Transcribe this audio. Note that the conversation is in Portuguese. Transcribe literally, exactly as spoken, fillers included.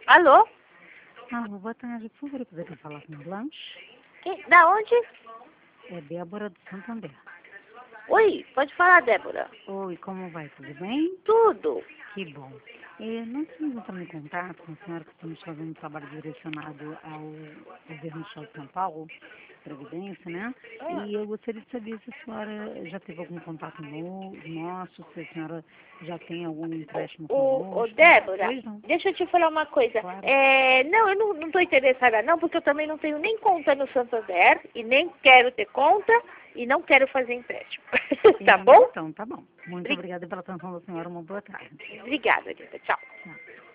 Alô? Alô, boa tarde. Por favor, eu poderia falar com Blanche? Quem? Da onde? É Débora do Santander. Oi, pode falar, Débora. Oi, como vai? Tudo bem? Tudo. Que bom. É, nós estamos entrando em contato com a senhora que estamos fazendo um trabalho direcionado ao governo do Estado de São Paulo, Previdência, né? Ah, E eu gostaria de saber se a senhora já teve algum contato no, nosso, se a senhora já tem algum empréstimo o, o conosco. Débora, Pois não, deixa eu te falar uma coisa. claro. É, não, eu não, não tô interessada não, porque eu também não tenho nem conta no Santander e nem quero ter conta e não quero fazer empréstimo. Tá bom? Então, tá bom. Muito Bri- obrigada pela atenção da senhora. Uma boa tarde. Obrigada, Débora. Tchau. Tchau.